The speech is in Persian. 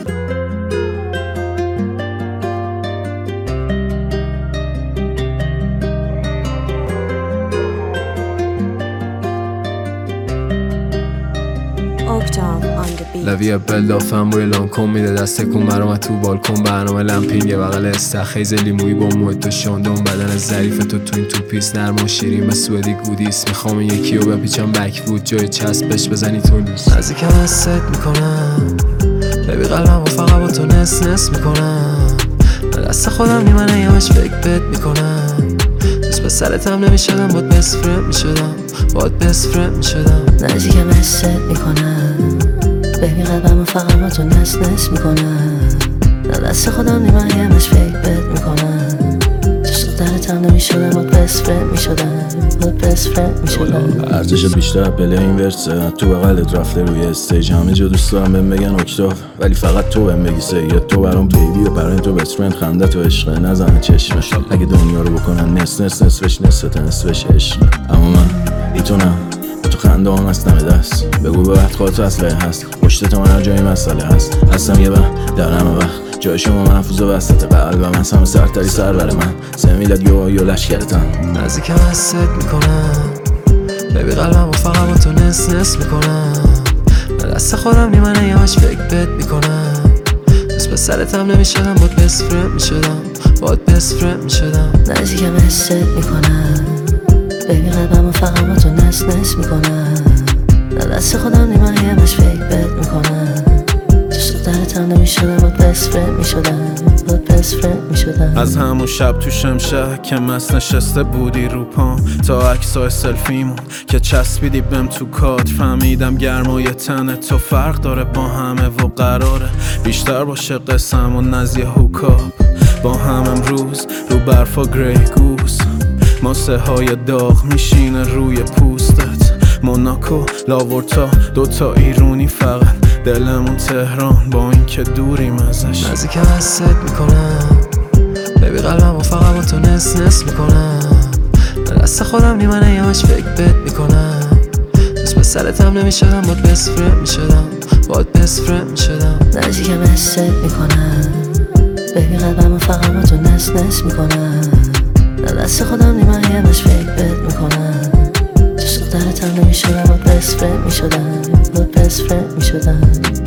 لوی بلدافم روی لانکن میده دست کن مرام تو بالکن. برنامه لمپینگ بغل استخیز لیمویی با محیط و شاندون. بدن ظریف تو این تو پیس نرم و شیرین به سوئدی گودیس. میخوام این یکی رو بپیچم بک بود جای چسبش بزنی تو نیست. نزدیکم حست میکنم ببی قلبم و فقط با تو نس نس میکنم. دست خودم نیمه نیمش فکر بد میکنم. دوست به سرتم نمیشدم باد بست فرند میشدم. باد بست فرند میشدم. نزدیکم حست میکنم ببین قلبم فقط با تو نس نس میکنم. دست خودم نیمه همش فکر بد میکنم. جست درتم نمیشدم با بست فرند میشدم. با بست فرند میشدم. ارزش بیشتر پله این ورسه تو بغلت رفته روی استیج. همه جا دوست دارم بهم بگن اکتاف ولی فقط تو بهم بگی سید. تو برام بیبی و برای تو بست فرند. خنده تو عشقه نزنه چشمش. اگه دنیا رو بکنن نس نس نصفش نصفت نصفش عشق. اما من میتونم تو خنده هم هستم دست. بگو به وقت خواهد تو اصله هست. پشت تو من هر جایی مسئله هست. هستم یه وقت در همه وقت جای شما محفوظ وسط قلبم. هست همه سرتری سر بر من 3 میلاد یو لشکرتم. نزدیکم حست میکنم ببی قلبم و فقط با تو نس نس میکنم. دست خودم نیمه نیمش فکر بد میکنم. دوست به سرتم نمیشدم باد بست فرند میشدم. باد بست فرند میشدم. نزدیکم حست میکنم ببین قلبم و فقط با تو نس نس میکنم. دست خودم نیمه همش فکر بد میکنم. جست درتم نمیشدم با بست فرند میشدم. با بست فرند میشدم. از همون شب تو شمشه که مست نشسته بودی رو پام تا عکسای سلفیمون که چسبیدی بهم تو کات. فهمیدم گرمای تن تو فرق داره با همه و قراره بیشتر باشه قسمون از یه هوکاپ. با هم امروز رو برفا گری گوز. ماسه های داغ میشینه روی پوستت. موناکو لاورتا دوتا ایرونی فقط. دلمون تهران با این که دوریم ازش. نزدیکم حست میکنم ببی قلبم و فقط با تو نس نس میکنم. دست خودم نیمه نیمش فکر بد میکنم. دوست به سرتم نمیشدم باد بست فرند میشدم. باد بست فرند میشدم. نزدیکم حست میکنم ببین قلبم و فقط با تو نس نس میکنم. دست خودم نیمه همش فکر بد میکنم. جست درتم نمیشدم با بست فرند میشدم. با بست فرند میشدم.